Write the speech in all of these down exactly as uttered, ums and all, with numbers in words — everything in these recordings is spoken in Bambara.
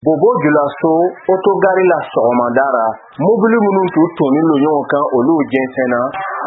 Bobo Julaso otogari la sɔgɔmadara mobili minnu t'u toni lo ɲɔgɔn kan olu jɛnsɛnna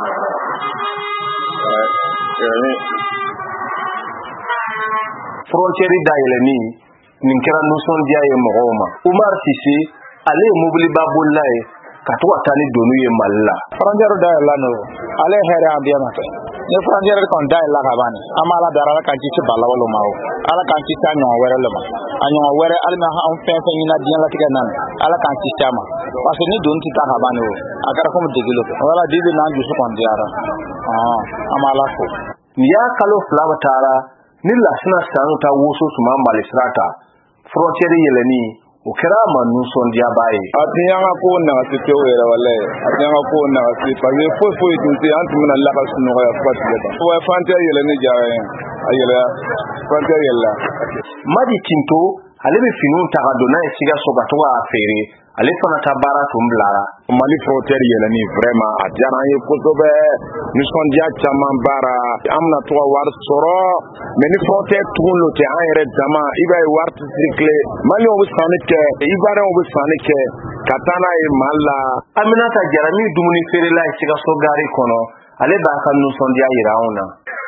frontière dayɛlɛni nin kɛra nisɔndiya ye mɔgɔw ma Umar Sise ale ye mobiliba bolila ye ka to ka taa ni donu ye Mali la frontière dayɛlɛla no ale hɛrɛ an biya ma kɛ ni frontière kon dayɛlɛla ka ban an b'a la dara ala kan kisi balawalo ma ala kan kisi a ɲɔgɔn wɛrɛ le ma a ɲɔgɔn wɛrɛ ali na an fɛn fɛn ɲina diɲɛlatigɛ nan ala kan kisi a ma parce que ni doni tɛ taa ka ban o a kɛra comme degelo wala dibi n'an dusu kon diyara an b'a la fo ni y'a kalo fila ba taara ni lasina sanu ta woso tuma Mali sira ta frontière yɛlɛni o kɛra ma nisɔndiyaba ye a tɛ an ka ko nagasi te o yɛrɛ walayi a tɛ an ka ko nagasi parce que foyi foyi tun tɛ an tun bɛna laga sunɔgɔya fo ka tigɛ tan wa frontière yɛlɛni diyara ye a yɛlɛya frontière yɛlɛla Madi Tinto ale bɛ finiw ta ka don n'a ye Sikaso ka to k'a feere ale fana ta baara tun bilara Mali frontière yɛlɛni vraiment a diyara an ye kosɛbɛ nisɔndiya caman baara an bɛna to ka wari sɔrɔ mais ni frontière tugun lo tɛ an yɛrɛ dama i b'a ye wari tɛ circuler maliyɛnw bɛ sanni kɛ ivoiriyɛnw bɛ sanni kɛ ka taa n'a ye Mali la Aminata Jara min dumuni feerela ye Sikaso gari kɔnɔ ale b'a ka nisɔndiya yira anw na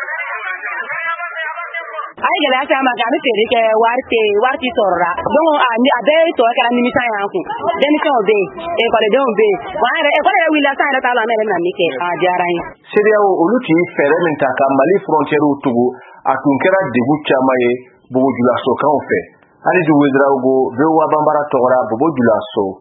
ay gɛlɛya caman kɛ a bɛ feere kɛ wari tɛ wari tɛ sɔrɔ la donc a bɛɛ tɔ kɛra nimisa y'an kun denmisɛnw bɛ yen ekɔlidenw bɛ yen wa an yɛrɛ ekɔli yɛrɛ wulila san yɛrɛ t'a la an yɛrɛ bɛna min kɛ a diyara n ye CEDEAO olu tun ye fɛɛrɛ min ta ka Mali frontière tugu a tun kɛra degun caman ye Bobo Julaso kanw fɛ hali du Ouédraogo V O A Banbara tɔgɔra Bobo Julaso